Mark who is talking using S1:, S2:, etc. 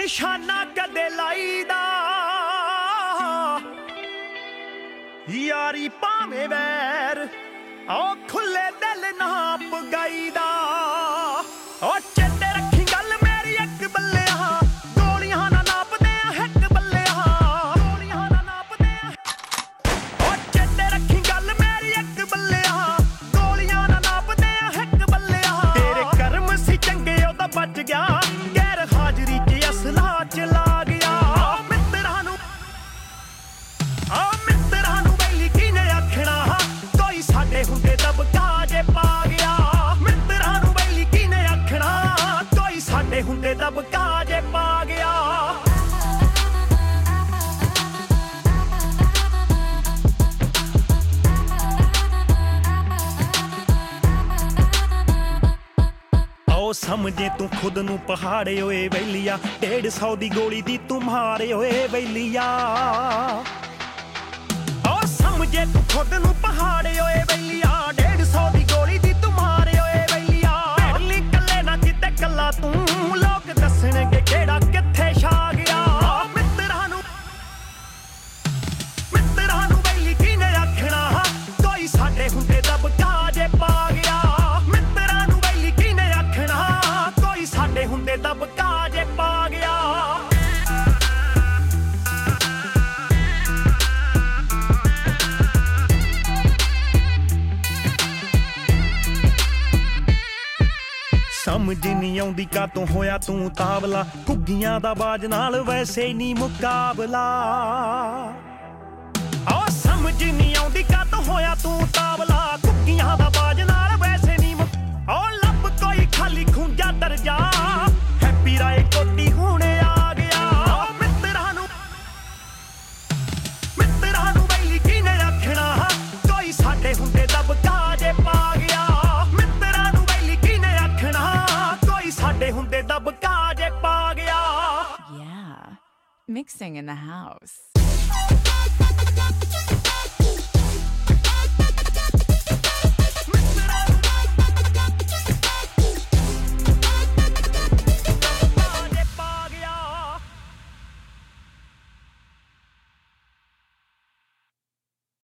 S1: ਨਿਸ਼ਾਨਾ ਕਦੇ ਲਾਈਦਾ ਯਾਰੀ ਭਾਵੇਂ ਵੈਰ ਉਹ ਖੁੱਲੇ ਦਿਲ ਨਾ ਪਗਾਈਦਾ ਉਹ ਚੇਤੇ ਰੱਖੀ ਗੱਲ ਮੇਰੀ ਇੱਕ ਬੱਲਿਆ ਗੋਲੀਆਂ ਨਾ ਨਾਪਦੇ ਆ ਇੱਕ ਬੱਲਿਆ ਗੋਲੀਆਂ ਨਾ ਨਾਪਦੇ ਆ ਉਹ ਚੇਤੇ ਰੱਖੀ ਗੱਲ ਮੇਰੀ ਇੱਕ ਬੱਲਿਆ ਗੋਲੀਆਂ ਨਾ ਨਾਪਦੇ ਆ ਇੱਕ ਬੱਲਿਆ ਤੇਰੇ ਕਰਮ ਸੀ ਚੰਗੇ ਉਹਦਾ ਬਚ ਗਿਆ ਗੈਰ ਹਾਜ਼ਰੀ 'ਚ ਅਸਲਾ ਚਲਾ ਗਿਆ ਮਿੱਤਰਾਂ ਨੂੰ ਬੈਲੀ ਕਿਨੇ ਆਖਣਾ ਕੋਈ ਸਾਡੇ ਹੁੰਦੇ ਦਬਕਾ ਜੇ ਪਾ ਗਿਆ ਮਿੱਤਰਾਂ ਨੂੰ ਬੈਲੀ ਕਿਨੇ ਆਖਣਾ ਕੋਈ ਸਾਡੇ ਹੁੰਦੇ ਦਬਕਾ ਜੇ ਪਾ ਗਿਆ ਉਹ ਸਮਝੇ ਤੂੰ ਖੁਦ ਨੂੰ ਪਹਾੜੇ ਓਏ ਵੈਲੀਆ 150 ਦੀ ਗੋਲੀ ਦੀ ਤੂੰ ਮਾਰੇ ਓਏ ਵੈਲੀਆ ਉਹ ਸਮਝੇ ਤੂੰ ਖੁਦ ਨੂੰ ਪਹਾੜੇ ਓਏ ਵੈਲੀਆ 150 ਦੀ ਗੋਲੀ ਦੀ ਤੂੰ ਮਾਰੇ ਓਏ ਵੈਲੀਆ ਭੇੜਲੀ ਕੱਲੇ ਨਾ ਕਿਤੇ ਕੱਲਾ ਤੂੰ ਲੋਕ ਦੱਸਣਗੇ ਕਿਹੜਾ ਕਿੱਥੇ ਛਾ ਗਿਆ ਮਿੱਤਰਾਂ ਨੂੰ ਵੈਲੀ ਕਿਨੇ ਆਖਣਾ ਕੋਈ ਸਾਡੇ ਹੁੰਦੇ ਦਬਕਾ ਜੇ ਪਾ ਗਿਆ ਮਿੱਤਰਾਂ ਨੂੰ ਵੈਲੀ ਕਿਨੇ ਆਖਣਾ ਕੋਈ ਸਾਡੇ ਹੁੰਦੇ ਦਬਕਾ ਜੇ ਪਾ ਗਿਆ ਸਮਝ ਨਹੀਂ ਆਉਂਦੀ ਕਾਤੋਂ ਹੋਇਆ ਤੂੰ ਤਾਵਲਾ ਘੁੱਗੀਆਂ ਦਾ ਬਾਜ ਨਾਲ ਵੈਸੇ ਨਹੀਂ ਮੁਕਾਬਲਾ ਓ ਸਮਝ ਨਹੀਂ ਆਉਂਦੀ ਕਾਤੋਂ ਹੋਇਆ ਤੂੰ ਤਾਵਲਾ ਘੁੱਗੀਆਂ ਦਾ ਬਾਜ ਨਾਲ ਵੈਸੇ ਨਹੀਂ ਓ ਲੱਭ ਕੋਈ ਖਾਲੀ ਖੁੰਝਾ ਦਰਜਾ ਹੈਪੀ ਰਾਏ ਕੋਟੀ ਹੁਣੇ ਆ ਗਿਆ ਓ ਮਿੱਤਰਾਂ ਨੂੰ ਬੈਲੀ ਕਿਨੇ ਆਖਣਾ ਕੋਈ ਸਾਡੇ ਹੁੰਦੇ ਦਬਕਾ ਜੇ ਪਾ ਗਿਆ ਮਿੱਤਰਾਂ ਨੂੰ ਬੈਲੀ ਕਿਨੇ ਆਖਣਾ ਕੋਈ ਸਾਡੇ ਹੁੰਦੇ ਦਬਕਾ ਜੇ ਪਾ ਗਿਆ
S2: Yeah, mixing in the house.